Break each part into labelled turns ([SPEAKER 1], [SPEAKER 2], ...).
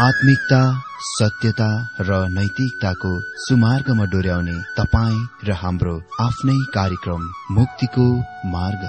[SPEAKER 1] आत्मिकता, सत्यता र नैतिकताको सुमार्गमा डोर्याउने तपाईँ र हाम्रो आफ्नै कार्यक्रम मुक्तिको मार्ग।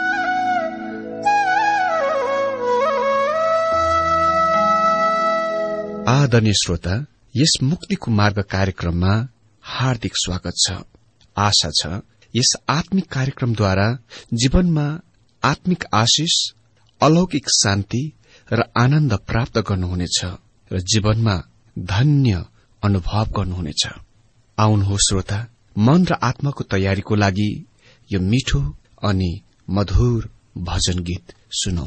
[SPEAKER 2] आदरणीय श्रोता, यस मुक्तिको मार्ग कार्यक्रममा हार्दिक स्वागत छ। आशा छ यस आत्मिक कार्यक्रमद्वारा जीवनमा आत्मिक आशिष, अलौकिक शान्ति र आनन्द प्राप्त गर्नुहुनेछ र जीवनमा धन्य अनुभव गर्नुहुनेछ। आउनुहोस् श्रोता, मन र आत्माको तयारीको लागि यो मिठो अनि मधुर भजन गीत सुनौ।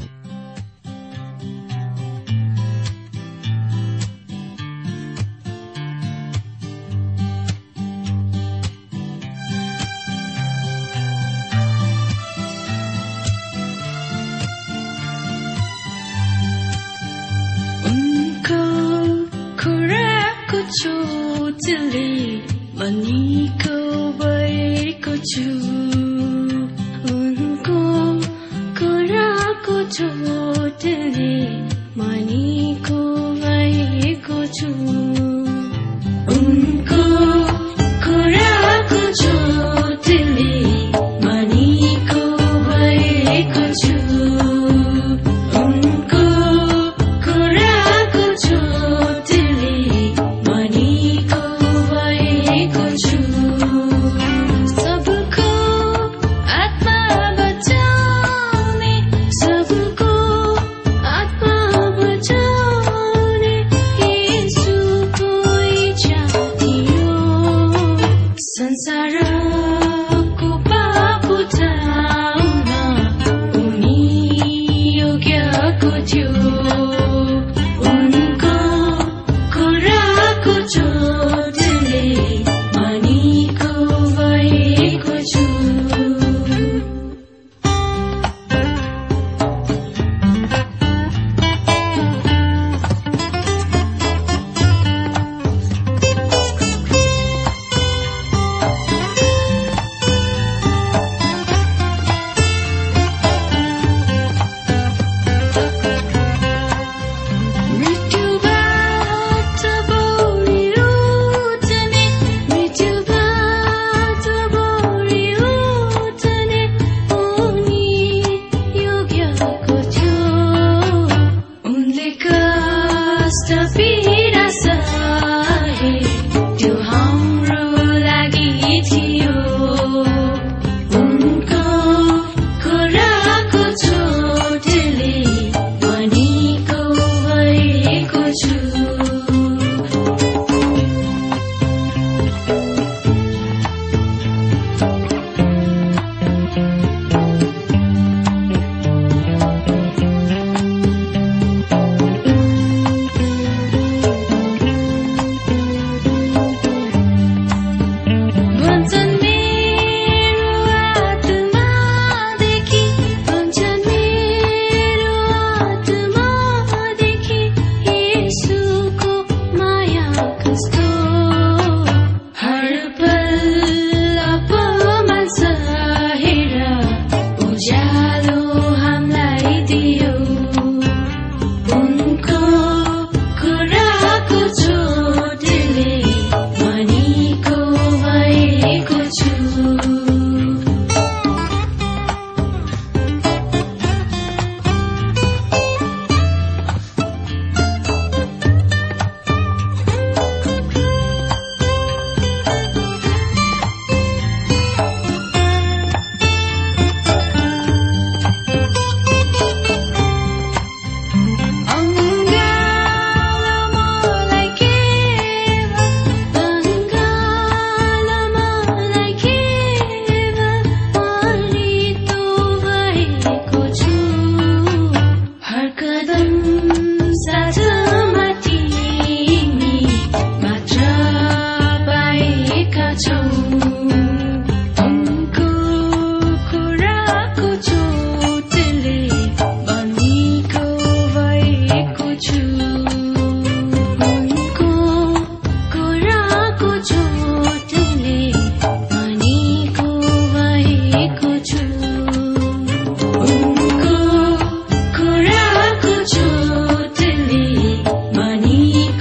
[SPEAKER 3] मनी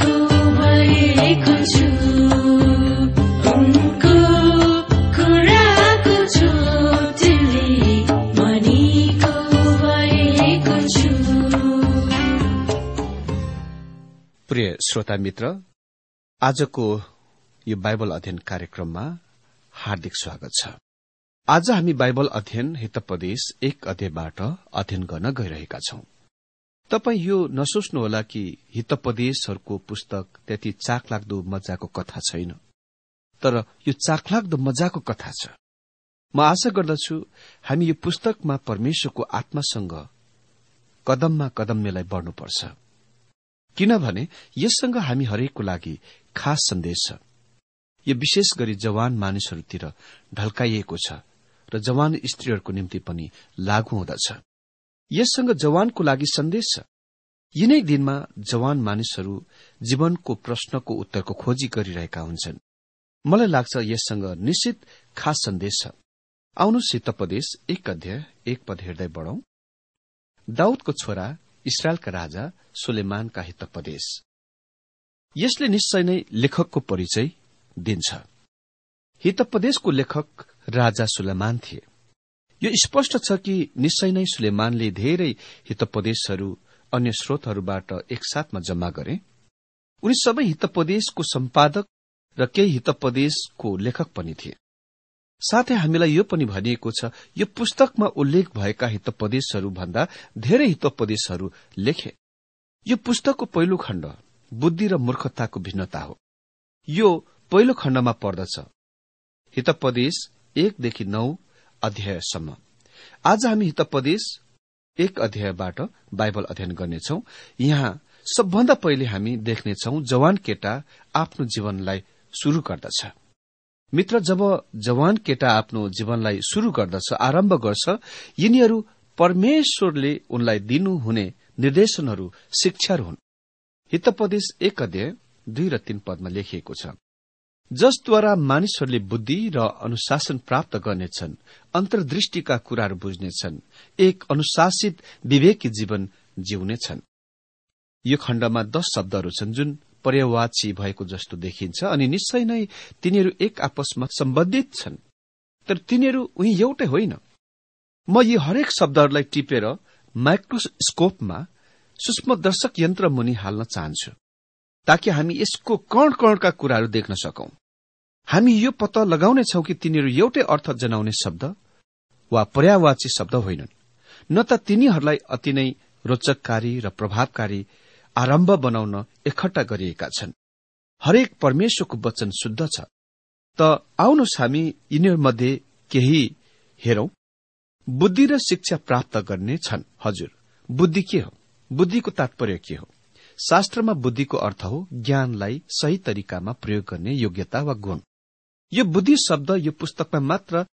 [SPEAKER 2] श्रोता मित्र, आजको यो बाइबल अध्ययन कार्यक्रममा हार्दिक स्वागत छ। आज हामी बाइबल अध्ययन हितोपदेश 1 अध्यायबाट अध्ययन गर्न गइरहेका छौं। तपाई यो नसोच्नुहोला कि हितोपदेशहरूको पुस्तक त्यति चाखलाग्दो मजाको कथा छैन, तर यो चाखलाग्दो मजाको कथा छ। म आशा गर्दछु हामी यो पुस्तकमा परमेश्वरको आत्मासँग कदममा कदम मिलाई बढ्नुपर्छ, किनभने यससँग हामी हरेकको लागि खास सन्देश छ। यो विशेष गरी जवान मानिसहरूतिर ढल्काइएको छ र जवान स्त्रीहरूको निम्ति पनि लागू हुँदछ। यससँग जवानको लागि सन्देश छ। यिनै दिनमा जवान मानिसहरू जीवनको प्रश्नको उत्तरको खोजी गरिरहेका हुन्छन्। मलाई लाग्छ यससँग निश्चित खास सन्देश छ। आउनुहोस् हितोपदेश 1 अध्याय 1 पद हेर्दै बढौं। दाउदको छोरा इस्राएलका राजा सुलेमानका हितोपदेश। यसले निश्चय नै लेखकको परिचय दिन्छ। हितोपदेशको लेखक राजा सुलेमान थिए। यो स्पष्ट छ कि निश्चय नै सुलेमानले धेरै हितोपदेशहरू अन्य स्रोतहरूबाट एकसाथमा जम्मा गरे। उनी सबै हितोपदेशको सम्पादक र केही हितोपदेशको लेखक पनि थिए। साथै हामीलाई यो पनि भनिएको छ यो पुस्तकमा उल्लेख भएका हितोपदेशहरू भन्दा धेरै हितोपदेशहरू लेखे। यो पुस्तकको पहिलो खण्ड बुद्धि र मूर्खताको भिन्नता हो। यो पहिलो खण्डमा पर्दछ, हितोपदेश 1 देखि 9 अध्यायसम्म। आज हामी हितोपदेश 1 अध्यायबाट बाइबल अध्ययन गर्नेछौं। यहाँ सबभन्दा पहिले हामी देख्नेछौं जवान केटा आफ्नो जीवनलाई शुरू गर्दछ। मित्र, जब जवान केटा आफ्नो जीवनलाई शुरू गर्दछ, आरम्भ गर्छ, यिनीहरू परमेश्वरले उनलाई दिनुहुने निर्देशनहरू, शिक्षाहरू हुन्। हितोपदेश 1 अध्याय 2 र 3 पदमा लेखिएको छ, जसद्वारा मानिसहरूले बुद्धि र अनुशासन प्राप्त गर्नेछन्, अन्तर्दृष्टिका कुराहरू बुझ्नेछन्, एक अनुशासित विवेकी जीवन जिउनेछन्। यो खण्डमा 10 शब्दहरू छन् जुन पर्यायवाची भएको जस्तो देखिन्छ अनि निश्चय नै तिनीहरू एक आपसमा सम्बन्धित छन्, तर तिनीहरू उही एउटै होइन। म यी हरेक शब्दहरूलाई टिपेर माइक्रोस्कोपमा सूक्ष्मदर्शक यन्त्र मुनि हाल्न चाहन्छु, ताकि हामी यसको कण कणका कुराहरू देख्न सकौं। हामी यो पत्ता लगाउनेछौं कि तिनीहरू एउटै अर्थ जनाउने शब्द वा पर्यायवाची शब्द होइनन्, न त तिनीहरूलाई अति नै रोचककारी र प्रभावकारी आरम्भ बनाउन एकट्ठा गरिएका छन्। हरेक परमेश्वरको वचन शुद्ध छ। त आउनुहोस् हामी यिनीहरूमध्ये केही हेरौं। बुद्धि र शिक्षा प्राप्त गर्ने छन्। हजुर, बुद्धि के हो? बुद्धिको तात्पर्य के हो? शास्त्रमा बुद्धिको अर्थ हो ज्ञानलाई सही तरिकामा प्रयोग गर्ने योग्यता वा गुण। यो बुद्धि शब्द यो पुस्तकमा मात्र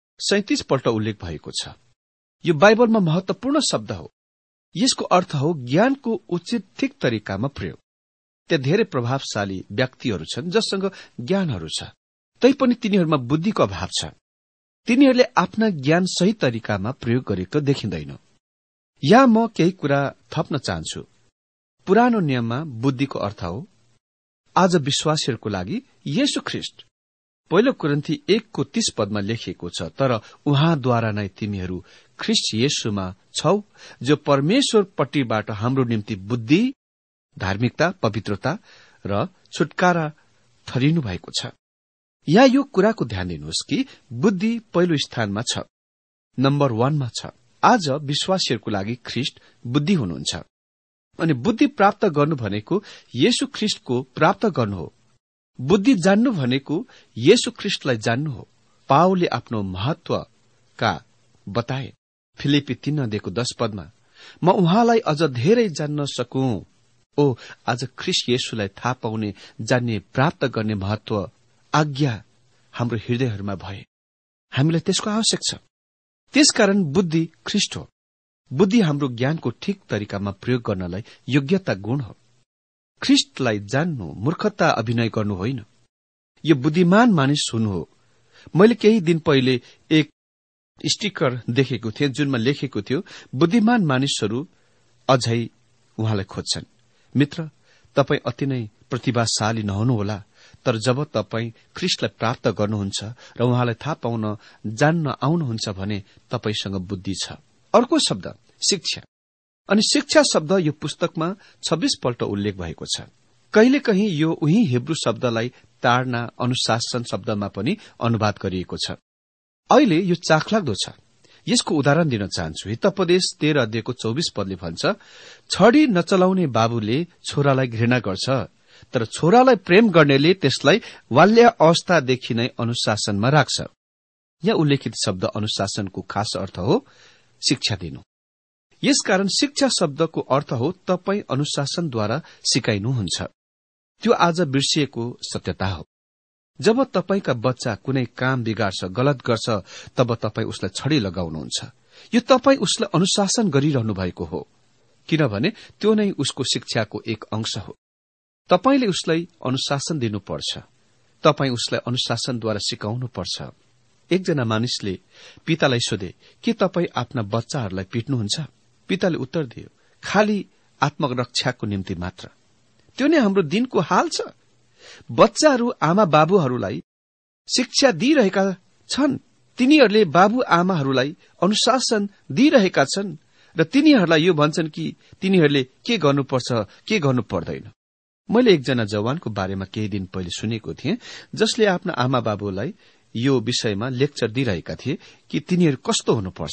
[SPEAKER 2] 37 पल्ट उल्लेख भएको छ। यो बाइबलमा महत्वपूर्ण शब्द हो। यसको अर्थ हो ज्ञानको उचित ठिक तरिकामा प्रयोग। त्यहाँ धेरै प्रभावशाली व्यक्तिहरू छन् जससँग ज्ञानहरू छ, तैपनि तिनीहरूमा बुद्धिको अभाव छ। तिनीहरूले आफ्ना ज्ञान सही तरिकामा प्रयोग गरेको देखिँदैन। यहाँ म केही कुरा थप्न चाहन्छु। पुरानो नियममा बुद्धिको अर्थ हो आज विश्वासीहरूको लागि येशू ख्रीष्ट। पहिलो कोरिन्थी 1 को 30 पदमा लेखिएको छ, तर उहाँद्वारा नै तिमीहरू ख्रीष्ट येशूमा छौ, जो परमेश्वरपट्टिबाट हाम्रो निम्ति बुद्धि, धार्मिकता, पवित्रता र छुटकारा ठहरिनु भएको छ। यहाँ यो कुराको ध्यान दिनुहोस् कि बुद्धि पहिलो स्थानमा छ, नम्बर 1 मा छ। आज विश्वासीहरूको लागि ख्रीष्ट बुद्धि हुनुहुन्छ अनि बुद्धि प्राप्त गर्नु भनेको येशू ख्रीष्टको प्राप्त गर्नु हो। बुद्धि जान्नु भनेको येशू ख्रीष्टलाई जान्नु हो। पावलले आफ्नो महत्वका बताए फिलिपी 3:10 पदमा, म उहाँलाई अझ धेरै जान्न सकूं। ओ, आज ख्रीष्ट येशूलाई थाहा पाउने, जान्ने, प्राप्त गर्ने महत्व, आज्ञा हाम्रो हृदयहरूमा भए हामीलाई त्यसको आवश्यक छ। त्यसकारण बुद्धि ख्रीष्ट हो। बुद्धि हाम्रो ज्ञानको ठिक तरिकामा प्रयोग गर्नलाई योग्यता गुण हो। ख्रीष्टलाई जान्नु मूर्खता अभिनय गर्नु होइन, यो बुद्धिमान मानिस हुनु हो। मैले केही दिन पहिले एक स्टिकर देखेको थिएँ जुनमा लेखेको थियो, बुद्धिमान मानिसहरू अझै उहाँलाई खोज्छन्। मित्र, तपाईँ अति नै प्रतिभाशाली नहुनुहोला, तर जब तपाईँ ख्रीष्टलाई प्राप्त गर्नुहुन्छ र उहाँलाई थाहा पाउन, जान्न आउनुहुन्छ भने तपाईसँग बुद्धि छ। अर्को शब्द शिक्षा। अनि शिक्षा शब्द यो पुस्तकमा 26 पल्ट उल्लेख भएको छ। कहिलेकहीं यो उही हिब्रू शब्दलाई ताडना, अनुशासन शब्दमा पनि अनुवाद गरिएको छ। अहिले यो चाखलाग्दो छ। यसको उदाहरण दिन चाहन्छु। हितोपदेश 13 अध्यायको 24 पदले भन्छ, छडी नचलाउने बाबुले छोरालाई घृणा गर्छ, तर छोरालाई प्रेम गर्नेले त्यसलाई बाल्य अवस्थादेखि नै अनुशासनमा राख्छ। यहाँ उल्लेखित शब्द अनुशासनको खास अर्थ हो शिक्षा दिनु। यसकारण शिक्षा शब्दको अर्थ हो तपाई अनुशासनद्वारा सिकाइनुहुन्छ। त्यो आज बिर्सिएको सत्यता हो। जब तपाईका बच्चा कुनै काम बिगार्छ, गलत गर्छ, तब तपाई उसलाई छडी लगाउनुहुन्छ। यो तपाई उसलाई अनुशासन गरिरहनु भएको हो, किनभने त्यो नै उसको शिक्षाको एक अंश हो। तपाईले उसलाई अनुशासन दिनुपर्छ। तपाई उसलाई अनुशासनद्वारा सिकाउनुपर्छ। एकजना मानिसले पितालाई सोधे, के तपाई आफ्ना बच्चाहरूलाई पिट्नुहुन्छ? पिताले उत्तर दियो, खाली आत्मरक्षाको निम्ति मात्र। त्यो नै हाम्रो दिनको हाल छ। बच्चाहरू आमा बाबुहरूलाई शिक्षा दिइरहेका छन्। तिनीहरूले बाबु आमाहरूलाई अनुशासन दिइरहेका छन् र तिनीहरूलाई यो भन्छन् कि तिनीहरूले के गर्नुपर्छ, के गर्नु पर्दैन। मैले एकजना जवानको बारेमा केही दिन पहिले सुनेको थिएँ, जसले आफ्ना आमा बाबुलाई यो विषयमा लेक्चर दिइरहेका थिए कि तिनीहरू कस्तो हुनुपर्छ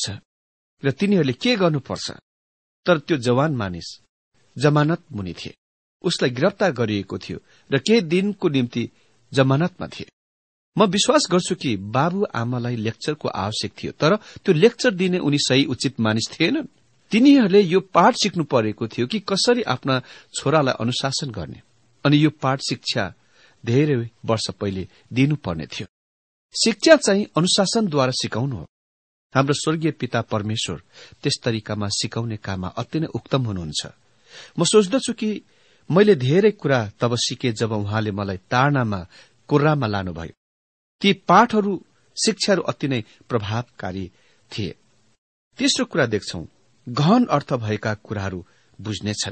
[SPEAKER 2] र तिनीहरूले के गर्नुपर्छ। तर त्यो जवान मानिस जमानत मुनि थिए। उसलाई गिरफ्तार गरिएको थियो र केही दिनको निम्ति जमानतमा थिए। म विश्वास गर्छु कि बाबु आमालाई लेक्चरको आवश्यक थियो, तर त्यो लेक्चर दिने उनी सही उचित मानिस थिएनन्। तिनीहरूले यो पाठ सिक्नु परेको थियो कि कसरी आफ्ना छोरालाई अनुशासन गर्ने, अनि यो पाठ शिक्षा धेरै वर्ष पहिले दिनुपर्ने थियो। शिक्षा चाहिँ अनुशासनद्वारा सिकाउनु हो। हाम्रो स्वर्गीय पिता परमेश्वर त्यस तरिकामा सिकाउने काममा अति नै उत्तम हुनुहुन्छ। म सोच्दछु कि मैले धेरै कुरा तब सिके जब उहाँले मलाई ताडनामा, कुर्रामा लानुभयो। ती पाठहरू, शिक्षाहरू अति नै प्रभावकारी थिए। तेस्रो कुरा देख्छौं, गहन अर्थ भएका कुराहरू बुझ्नेछन्।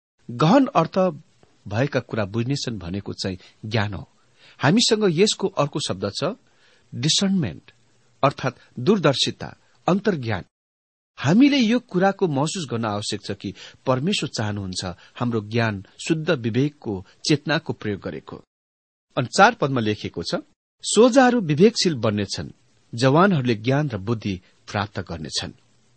[SPEAKER 2] गहन अर्थ भएका कुरा बुझ्नेछन् भनेको चाहिँ ज्ञान हो। हामीसँग यसको अर्को शब्द छ डिसर्नमेन्ट, अर्थात दूरदर्शिता, अन्तर्ज्ञान। हामीले यो कुराको महसुस गर्न आवश्यक छ कि परमेश्वर चाहनुहुन्छ हाम्रो ज्ञान शुद्ध विवेकको, चेतनाको प्रयोग गरेको। अनि 4 पदमा लेखिएको छ, सोझाहरू विवेकशील बन्नेछन्, जवानहरूले ज्ञान र बुद्धि प्राप्त गर्नेछन्।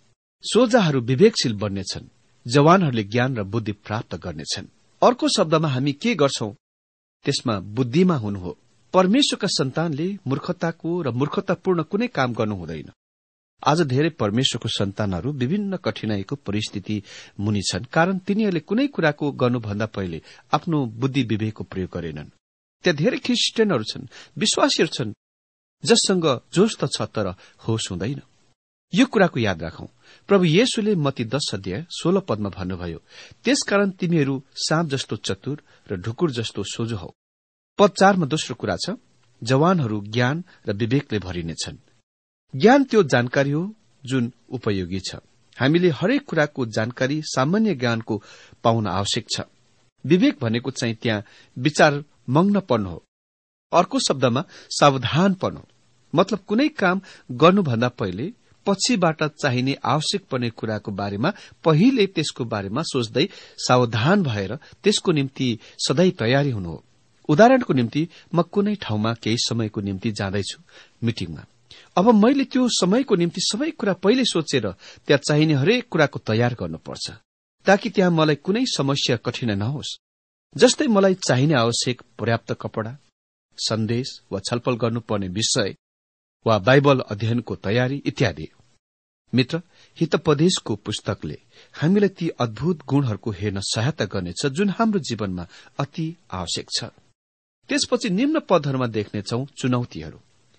[SPEAKER 2] सोझाहरू विवेकशील बन्नेछन्, जवानहरूले ज्ञान र बुद्धि प्राप्त गर्नेछन्। अर्को शब्दमा हामी के गर्छौं त्यसमा बुद्धिमा हुनु हो। परमेश्वरका सन्तानले मूर्खताको र मूर्खतापूर्ण कुनै काम गर्नु हुँदैन। आज धेरै परमेश्वरको सन्तानहरू विभिन्न कठिनाईको परिस्थिति मुनि छन्, कारण तिनीहरूले कुनै कुराको गर्नुभन्दा पहिले आफ्नो बुद्धि विवेकको प्रयोग गरेनन्। त्यहाँ धेरै क्रिस्चियनहरू छन्, विश्वासीहरू छन्, जससँग जोश त छ तर होश हुँदैन। यो कुराको याद राखौं। प्रभु येशूले मत्ती 10 अध्याय 16 पदमा भन्नुभयो, त्यसकारण तिमीहरू साँप जस्तो चतुर र ढुकुर जस्तो सोझो हौ। पद 4 मा दोस्रो कुरा छ, जवानहरू ज्ञान र विवेकले भरिनेछन्। ज्ञान त्यो जानकारी हो जुन उपयोगी छ। हामीले हरेक कुराको जानकारी, सामान्य ज्ञानको पाउन आवश्यक छ। विवेक भनेको चाहिँ त्यहाँ विचार मग्नपन हो। अर्को शब्दमा सावधानपन हो। मतलब कुनै काम गर्नुभन्दा पहिले पछिबाट चाहिने आवश्यक पर्ने कुराको बारेमा पहिले त्यसको बारेमा सोच्दै सावधान भएर त्यसको निम्ति सधैँ तयारी हुनु हो। उदाहरणको निम्ति म कुनै ठाउँमा केही समयको निम्ति जाँदैछु मिटिङमा। अब मैले त्यो समयको निम्ति सबै कुरा पहिले सोचेर त्यहाँ चाहिने हरेक कुराको तयार गर्नुपर्छ, ताकि त्यहाँ मलाई कुनै समस्या कठिनाइ नहोस्। जस्तै मलाई चाहिने आवश्यक पर्याप्त कपडा, सन्देश वा छलफल गर्नुपर्ने विषय वा बाइबल अध्ययनको तयारी इत्यादि। मित्र, हितोपदेशको पुस्तकले हामीलाई ती अद्भुत गुणहरूको हेर्न सहायता गर्नेछ जुन हाम्रो जीवनमा अति आवश्यक छ। त्यसपछि निम्न पदहरूमा देख्नेछौं चुनौतीहरू।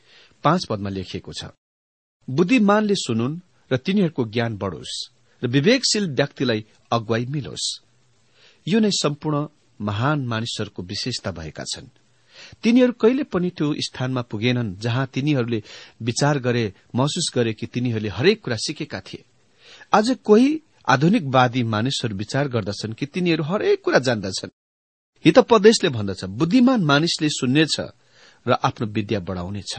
[SPEAKER 2] 5 पदमा लेखिएको छ, बुद्धिमानले सुनुन् र तिनीहरूको ज्ञान बढोस् र विवेकशील व्यक्तिलाई अगुवाई मिलोस्। यो नै सम्पूर्ण महान मानिसहरूको विशेषता भएका छन्। तिनीहरू कहिले पनि त्यो स्थानमा पुगेनन् जहाँ तिनीहरूले विचार गरे, महसुस गरे कि तिनीहरूले हरेक कुरा सिकेका थिए। आज कोही आधुनिकवादी मानिसहरू विचार गर्दछन् कि तिनीहरू हरेक कुरा जान्दछन्। हितोपदेशले भन्दछ, बुद्धिमान मानिसले सुन्नेछ र आफ्नो विद्या बढाउनेछ।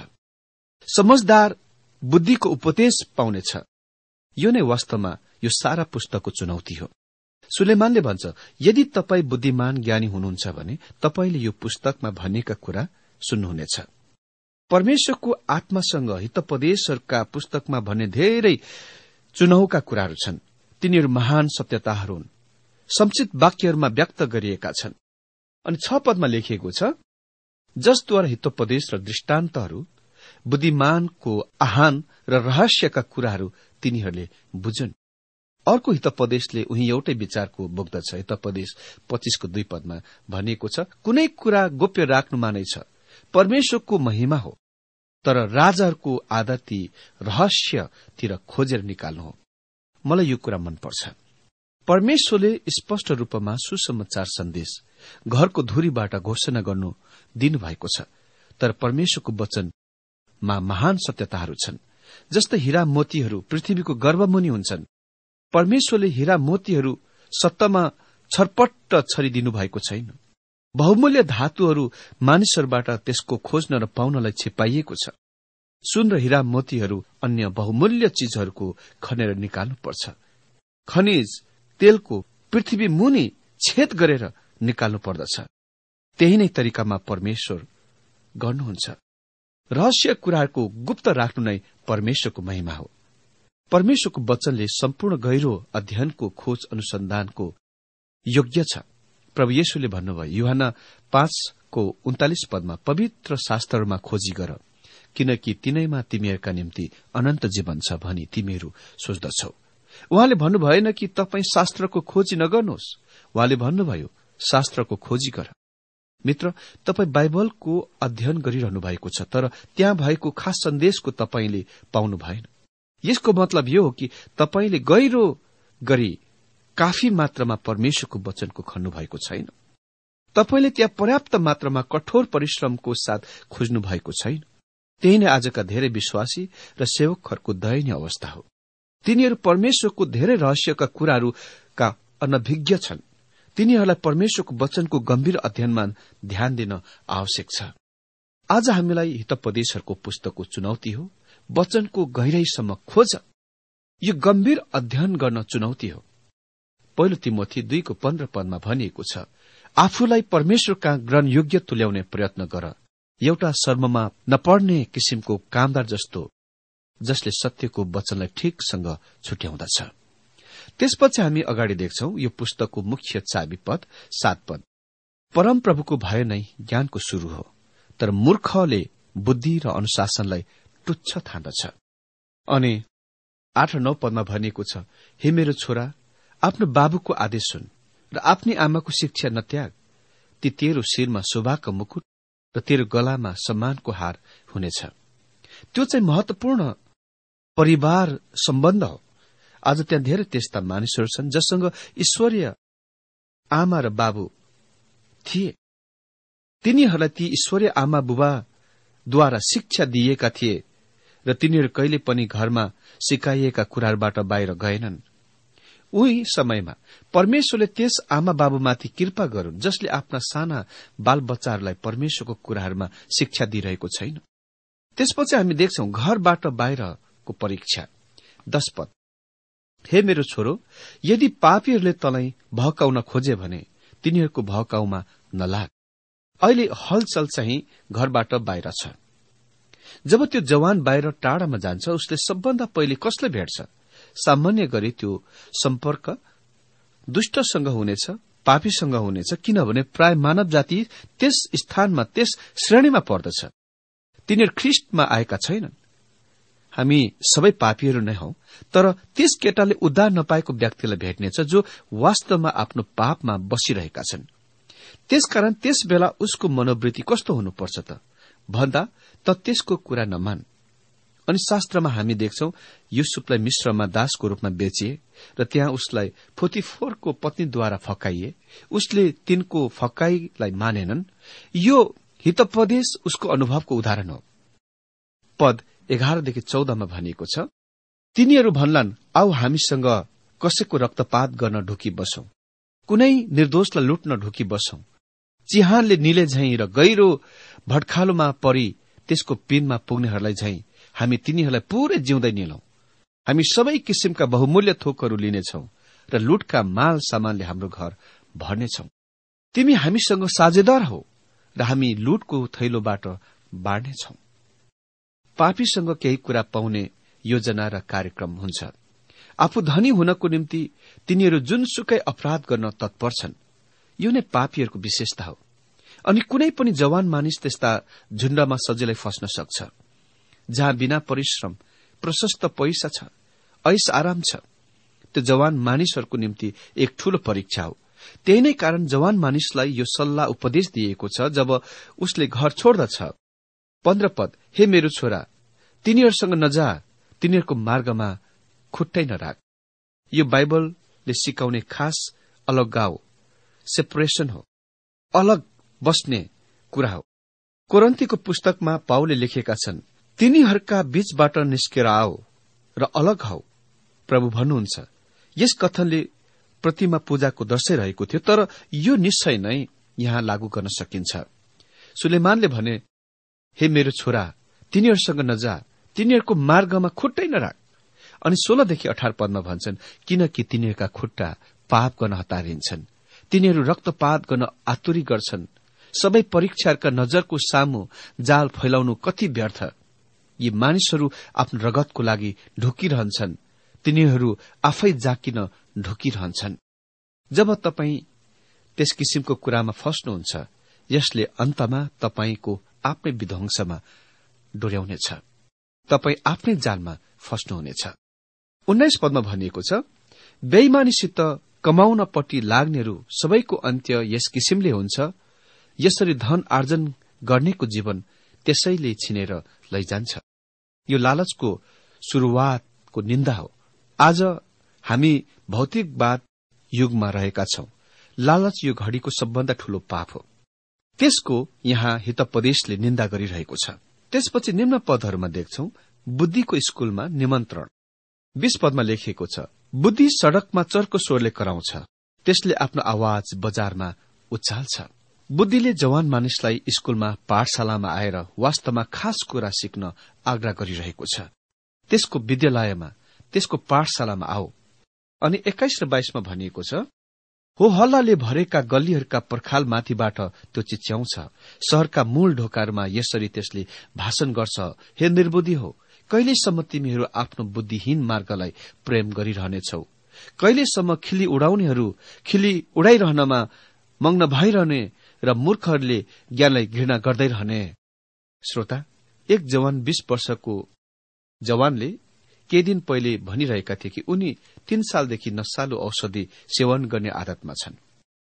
[SPEAKER 2] समझदार बुद्धिको उपदेश पाउनेछ। यो नै वास्तवमा यो सारा पुस्तकको चुनौती हो। सुलेमानले भन्छ, यदि तपाईँ बुद्धिमान ज्ञानी हुनुहुन्छ भने तपाईले यो पुस्तकमा भनिएका कुरा सुन्नुहुनेछ। परमेश्वरको आत्मासँग हितोपदेशहरूका पुस्तकमा भन्ने धेरै चुनावका कुराहरू छन्। तिनीहरू महान सत्यताहरू हुन्, संक्षिप्त वाक्यहरूमा व्यक्त गरिएका छन्। अनि 6 पदमा लेखिएको छ, जसद्वारा हितोपदेश र दृष्टान्तहरू, बुद्धिमानको आह्वान र रहस्यका कुराहरू तिनीहरूले बुझुन्। अर्को हितोपदेशले उही एउटै विचारको बोक्दछ। हितोपदेश 25:2 पदमा भनिएको छ, कुनै कुरा गोप्य राख्नुमा नै छ, परमेश्वरको महिमा हो, तर राजाहरूको आदर ती रहस्यतिर खोजेर निकाल्नु हो। मलाई यो कुरा मनपर्छ। परमेश्वरले स्पष्ट रूपमा सुसमाचार सन्देश घरको धुरीबाट घोषणा गर्नु दिनुभएको छ, तर परमेश्वरको वचनमा महान सत्यताहरू छन्। जस्तै हीरा मोतीहरू पृथ्वीको गर्भमुनि हुन्छन्। परमेश्वरले हीरा मोतीहरू सत्तमा छरपट्ट छरिदिनु भएको छैन। बहुमूल्य धातुहरू मानिसहरूबाट त्यसको खोज्न र पाउनलाई छिपाइएको छ। सुन र हीरा मोतीहरू अन्य बहुमूल्य चीजहरूको खनेर निकाल्नुपर्छ। खनिज तेलको पृथ्वी मुनि छेद गरेर निकाल्नु पर्दछ। त्यही नै तरिकामा परमेश्वर गर्नुहुन्छ। रहस्य कुराहरूको गुप्त राख्नु नै परमेश्वरको महिमा हो। परमेश्वरको वचनले सम्पूर्ण गहिरो अध्ययनको खोज अनुसन्धानको योग्य छ। प्रभु येशूले भन्नुभयो यूहन्ना 5:39 पदमा, पवित्र शास्त्रहरूमा खोजी गर, किनकि तिनैमा तिमीहरूका निम्ति अनन्त जीवन छ भनी तिमीहरू सोच्दछौ। उहाँले भन्नुभएन कि तपाईँ शास्त्रको खोजी नगर्नुहोस्, उहाँले भन्नुभयो शास्त्रको खोजी गर। मित्र, तपाईँ बाइबलको अध्ययन गरिरहनु भएको छ, तर त्यहाँ भएको खास सन्देशको तपाईले पाउनु भएन। यसको मतलब यो हो कि तपाईले गहिरो गरी काफी मात्रामा परमेश्वरको वचनको खन्नु भएको छैन। तपाईले त्यहाँ पर्याप्त मात्रामा कठोर परिश्रमको साथ खोज्नु भएको छैन। त्यही नै आजका धेरै विश्वासी र सेवकहरूको दयनीय अवस्था हो। तिनीहरू परमेश्वरको धेरै रहस्यका कुराहरूका अनभिज्ञ छन्। तिनीहरूलाई परमेश्वरको वचनको गम्भीर अध्ययनमा ध्यान दिन आवश्यक छ। आज हामीलाई हितोपदेशहरूको पुस्तकको चुनौती हो, वचनको गहिराईसम्म खोज। यो गम्भीर अध्ययन गर्न चुनौती हो। पहिलो तिमोथी 2:15 पदमा भनिएको छ, आफूलाई परमेश्वरका ग्रहण योग्य तुल्याउने प्रयत्न गर, एउटा शर्ममा नपर्ने किसिमको कामदार जस्तो, जसले सत्यको वचनलाई ठिकसँग छुट्याउँदछ। त्यसपछि हामी अगाडि देख्छौं यो पुस्तकको मुख्य चाबी पद 7 पद, परमप्रभुको भय नै ज्ञानको सुरु हो, तर मूर्खले बुद्धि र अनुशासनलाई तुच्छ ठान्दछ। अनि 8 र 9 पदमा भनिएको छ, हे मेरो छोरा, आफ्नो बाबुको आदेश सुन र आफ्नी आमाको शिक्षा नत्याग। ती तेरो शिरमा शोभाको मुकुट र तेरो गलामा सम्मानको हार हुनेछ। त्यो चाहिँ महत्वपूर्ण परिवार सम्बन्ध हो। आज त्यहाँ धेरै त्यस्ता मानिसहरू छन् जससँग ईश्वरीय आमा र बाबु थिए। तिनीहरूलाई ती ईश्वरीय आमा बुबाद्वारा शिक्षा दिएका थिए र तिनीहरू कहिले पनि घरमा सिकाइएका कुराहरूबाट बाहिर गएनन्। उही समयमा परमेश्वरले त्यस आमा बाबुमाथि कृपा गरून् जसले आफ्ना साना बालबच्चाहरूलाई परमेश्वरको कुराहरूमा शिक्षा दिइरहेको छैन। त्यसपछि हामी देख्छौं घरबाट बाहिरको परीक्षा। 10 पद, हे मेरो छोरो, यदि पापीहरूले तँलाई भहकाउन खोजे भने तिनीहरूको भहकाउमा नलाग। अहिले हलचल चाहिँ घरबाट बाहिर छ। जब त्यो जवान बाहिर टाढामा जान्छ, उसले सबभन्दा पहिले कसले भेट्छ? सामान्य गरी त्यो सम्पर्क दुष्टसँग हुनेछ, पापीसँग हुनेछ, किनभने प्राय मानव जाति त्यस स्थानमा, त्यस श्रेणीमा पर्दछ। तिनीहरू ख्रिस्टमा आएका छैनन्। हामी सबै पापीहरू नै हौ, तर त्यस केटाले उद्धार नपाएको व्यक्तिलाई भेट्नेछ जो वास्तवमा आफ्नो पापमा बसिरहेका छन्। त्यसकारण त्यस बेला उसको मनोवृत्ति कस्तो हुनुपर्छ त भन्दा त त्यसको कुरा नमान। अनि शास्त्रमा हामी देख्छौं युसुफलाई मिश्रमा दासको रूपमा बेचिए र त्यहाँ उसलाई पोतिफरको पत्नीद्वारा फकाइए। उसले तिनको फकाईलाई मानेनन्। यो हितोपदेश उसको अनुभवको उदाहरण हो। पद 11देखि 14मा भनिएको छ, तिनीहरू भन्लान्, आऊ हामीसँग कसैको रक्तपात गर्न ढुकी बसौं, कुनै निर्दोषलाई लुट्न ढुकी बसौं। चिहानले निले झैं र गहिरो भट्खालोमा परी त्यसको पिनमा पुग्नेहरूलाई झैं हामी तिनीहरूलाई पूरै जिउँदै निलौं। हामी सबै किसिमका बहुमूल्य थोकहरू लिनेछौं र लुटका माल सामानले हाम्रो घर भर्नेछौ। तिमी हामीसँग साझेदार हौ र हामी लुटको थैलोबाट बाँड्नेछौ। पापीसँग केही कुरा पाउने योजना र कार्यक्रम हुन्छ। आफू धनी हुनको निम्ति तिनीहरू जुनसुकै अपराध गर्न तत्पर छन्। यो नै पापीहरूको विशेषता हो। अनि कुनै पनि जवान मानिस त्यस्ता झुण्डमा सजिलै फस्न सक्छ, जहाँ बिना परिश्रम प्रशस्त पैसा छ, ऐश आराम छ। त्यो जवान मानिसहरूको निम्ति एक ठूलो परीक्षा हो। त्यही नै कारण जवान मानिसलाई यो सल्लाह उपदेश दिएको छ जब उसले घर छोड्दछ। 15 पद, हे मेरो छोरा, तिनीहरूसँग नजा, तिनीहरूको मार्गमा खुट्टै नराख। यो बाइबलले सिकाउने खास अलगाव, सेपरेशन हो, अलग बस्ने कुरा हो। कोरिन्थीको पुस्तकमा पाउलले लेखेका छन्, तिनीहरूका बीचबाट निस्केर आओ र अलग हौ। प्रभु भन्नुहुन्छ। यस कथनले प्रतिमा पूजाको दर्शाइरहेको थियो, तर यो निश्चय नै यहाँ लागू गर्न सकिन्छ। सुलेमानले भने, हे मेरो छोरा, तिनीहरूसँग नजा, तिनीहरूको मार्गमा खुट्टै नराख। अनि 16 देखि 18 पदमा भन्छन्, किनकि तिनीहरूका खुट्टा पाप गर्न हतारिन्छन्, तिनीहरू रक्तपात गर्न आतुरी गर्छन्। सबै परीक्षाहरूका नजरको सामु जाल फैलाउनु कति व्यर्थ। यी मानिसहरू आफ्नो रगतको लागि ढुकिरहन्छन्, तिनीहरू आफै जाकिन ढुकिरहन्छन्। जब तपाई त्यस किसिमको कुरामा फस्नुहुन्छ, यसले अन्तमा तपाईको आफ्नै विध्वंसमा डोर्याउनेछ। तपाई आफ्नै जालमा फस्नुहुनेछ। 19 पदमा भनिएको छ, बेइमानीसित कमाउनपट्टि लाग्नेहरू सबैको अन्त्य यस किसिमले हुन्छ। यसरी धन आर्जन गर्नेको जीवन त्यसैले छिनेर लैजान्छ। यो लालचको शुरूआतको निन्दा हो। आज हामी भौतिकवाद युगमा रहेका छौं। लालच यो घड़ीको सबभन्दा ठूलो पाप हो। त्यसको यहाँ हितोपदेशले निन्दा गरिरहेको छ। त्यसपछि निम्न पदहरूमा देख्छौं, बुद्धिको स्कूलमा निमन्त्रण। 20 पदमा लेखिएको छ, बुद्धि सड़कमा चर्को स्वरले कराउँछ, त्यसले आफ्नो आवाज बजारमा उचाल्छ। बुद्धिले जवान मानिसलाई स्कूलमा पाठशालामा आएर वास्तवमा खास कुरा सिक्न आग्रह गरिरहेको छ। त्यसको विद्यालयमा, त्यसको पाठशालामा आओ। अनि 21 र 22 मा भनिएको छ, हो हल्लाले भरेका गल्लीहरूका पर्खालमाथिबाट त्यो चिच्याउँछ, शहरका मूल ढोकाहरूमा यसरी त्यसले भाषण गर्छ, हे निर्बुद्धि हो, कहिलेसम्म तिमीहरू आफ्नो बुद्धिहीन मार्गलाई प्रेम गरिरहनेछौ? कहिलेसम्म खिली उडाउनेहरू खिली उडाइरहनमा मग्न भइरहने र मूर्खहरूले ज्ञानलाई घृणा गर्दै रहने? श्रोता, एक जवान 20 वर्षको जवानले केही दिन पहिले भनिरहेका थिए कि उनी 3 सालदेखि नशालु औषधि सेवन गर्ने आदतमा छन्।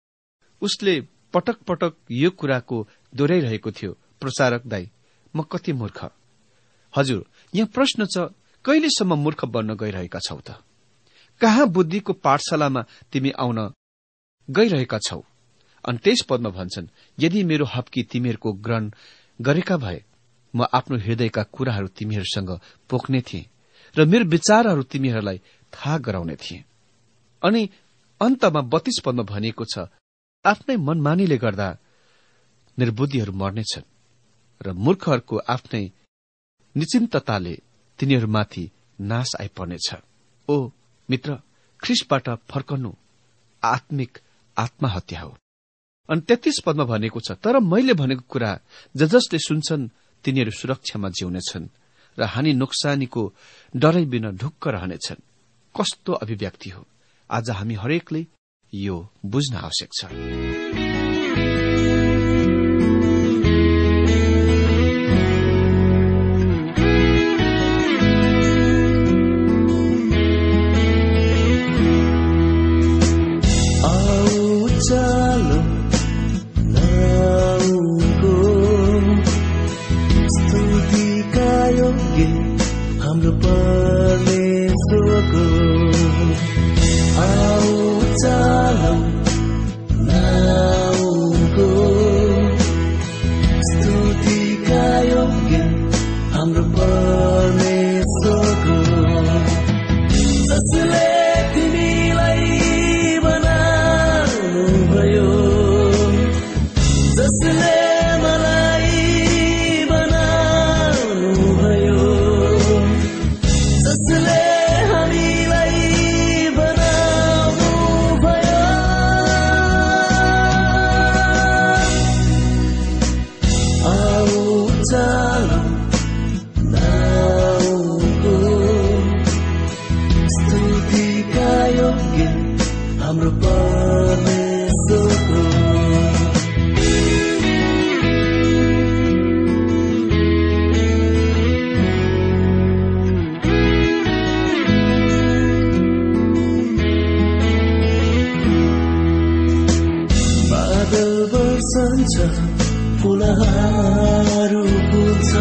[SPEAKER 2] उसले पटक पटक यो कुराको दोहोऱ्याइरहेको थियो, प्रचारक दाई, म कति मूर्ख। हजुर, यहाँ प्रश्न छ, कहिलेसम्म मूर्ख बन्न गइरहेका छौ त? कहाँ बुद्धिको पाठशालामा तिमी आउन गइरहेका छौ? अनि 23 पदमा भन्छन्, यदि मेरो हप्की तिमीहरूको ग्रहण गरेका भए म आफ्नो हृदयका कुराहरू तिमीहरूसँग पोख्ने थिए र मेरो विचारहरू तिमीहरूलाई थाहा गराउने थिए। अनि अन्तमा 32 पदमा भनिएको छ, आफ्नै मनमानीले गर्दा निर्बुद्धिहरू मर्नेछन् र मूर्खहरूको आफ्नै निश्चिन्तताले तिनीहरूमाथि नाश आइपर्नेछ। ओ मित्र, ख्रिस्टबाट फर्कनु आत्मिक आत्महत्या हो। अनि 33 पदमा भनेको छ, तर मैले भनेको कुरा जसले सुन्छन् तिनीहरू सुरक्षामा जिउनेछन् र हानि नोक्सानीको डरै बिना ढुक्क रहनेछन्। कस्तो अभिव्यक्ति हो! आज हामी हरेकले यो बुझ्न आवश्यक छ।
[SPEAKER 3] जसले हामीलाई बनाउनु हुन्छ, फुलहरू फुल्छ,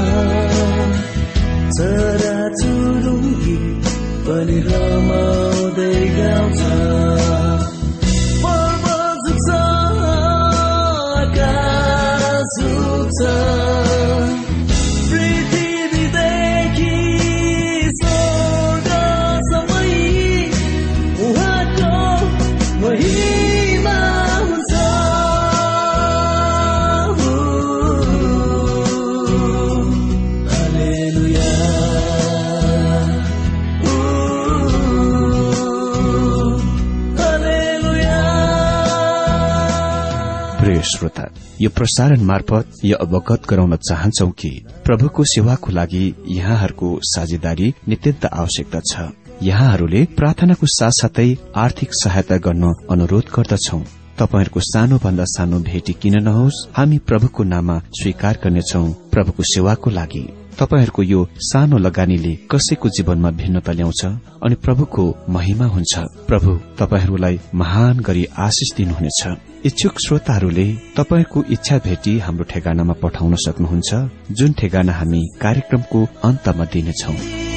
[SPEAKER 3] चराचुरुङ्गी पनि रमाउँदै गाउँछ। पर्वत झुक्छ, आकाश झुक्छ, पृथ्वीदेखि स्वर्गसम्मै उहाँको महिमा हुन्छ। हालेलुया, हालेलुया।
[SPEAKER 2] प्रिय श्रोता, यो प्रसारण मार्फत यो अवगत गराउन चाहन्छौ कि प्रभुको सेवाको लागि यहाँहरूको साझेदारी नित्यन्त आवश्यकता छ। यहाँहरूले प्रार्थनाको साथसाथै आर्थिक सहायता गर्न अनुरोध गर्दछौ। तपाईहरूको सानो भन्दा सानो भेटी किन नहोस्, हामी प्रभुको नाममा स्वीकार गर्नेछौ। प्रभुको सेवाको लागि तपाईहरूको यो सानो लगानीले कसैको जीवनमा भिन्नता ल्याउँछ अनि प्रभुको महिमा हुन्छ। प्रभु तपाईहरूलाई महान गरी आशिष दिनुहुनेछ। इच्छुक श्रोताहरूले तपाईहरूको इच्छा भेटी हाम्रो ठेगानामा पठाउन सक्नुहुन्छ, जुन ठेगाना हामी कार्यक्रमको अन्तमा दिनेछौ।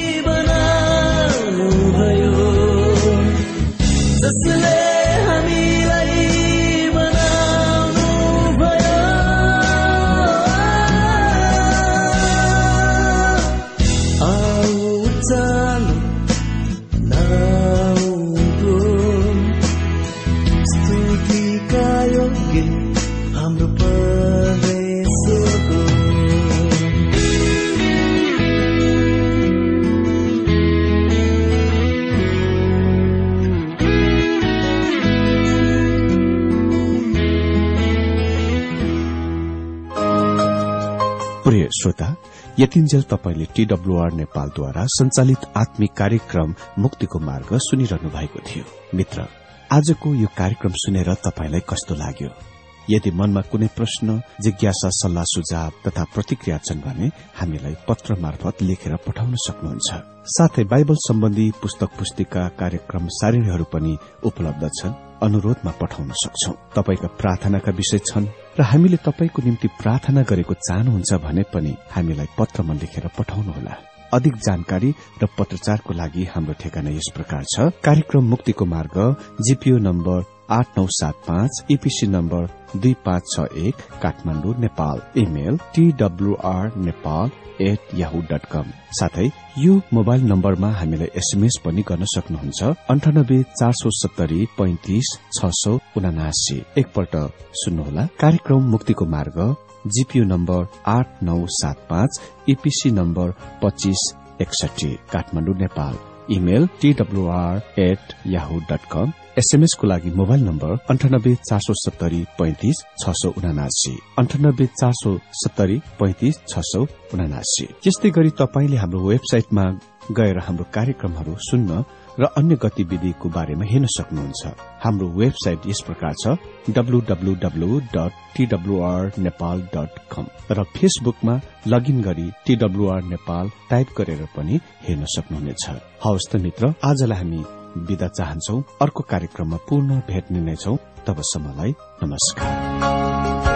[SPEAKER 2] प्रिय श्रोता, यतिन्जेल तपाईले TWR नेपालद्वारा संचालित आत्मिक कार्यक्रम मुक्तिको मार्ग सुनिरहनु भएको थियो। मित्र, आजको यो कार्यक्रम सुनेर तपाईलाई कस्तो लाग्यो? यदि मनमा कुनै प्रश्न, जिज्ञासा, सल्लाह सुझाव तथा प्रतिक्रिया छन् भने हामीलाई पत्र मार्फत लेखेर पठाउन सक्नुहुन्छ। साथै बाइबल सम्बन्धी पुस्तक पुस्तिका, कार्यक्रम सारिहरू पनि उपलब्ध छन्, अनुरोधमा पठाउन सक्छौ। तपाईका प्रार्थनाका विषय छन् र हामीले तपाईको निम्ति प्रार्थना गरेको चाहनुहुन्छ भने पनि हामीलाई पत्रमा लेखेर पठाउनुहोला। अधिक जानकारी र पत्रचारको लागि हाम्रो ठेगाना यस प्रकार छ। कार्यक्रम मुक्तिको मार्ग, GPO number 8975, EPC number 2561, Kathmandu, Nepal. Email twrnepal@yahoo.com। साथै यो मोबाइल नम्बरमा हामीलाई एसएमएस पनि गर्न सक्नुहुन्छ। 9847435679। एकपल्ट सुन्नुहोला। कार्यक्रम मुक्तिको मार्ग, GPO number 8975, EPC number 2561, Kathmandu, Nepal. Email twr@yahoo.com। SMS को लागि मोबाइल नम्बर 9847435679, 9847435679। यस्तै गरी तपाईले हाम्रो वेबसाइटमा गएर हाम्रो कार्यक्रमहरू सुन्न र अन्य गतिविधिको बारेमा हेर्न सक्नुहुन्छ। हाम्रो वेबसाइट यस प्रकार छ, www.twrnepal.com, र फेसबुकमा लगइन गरी TWR नेपाल टाइप गरेर पनि हेर्न सक्नुहुनेछ। हवस् त मित्र, आजलाई हामी बिदा चाहन्छौ। अर्को कार्यक्रममा पुनः भेट्ने नै छौं। तबसम्मलाई नमस्कार।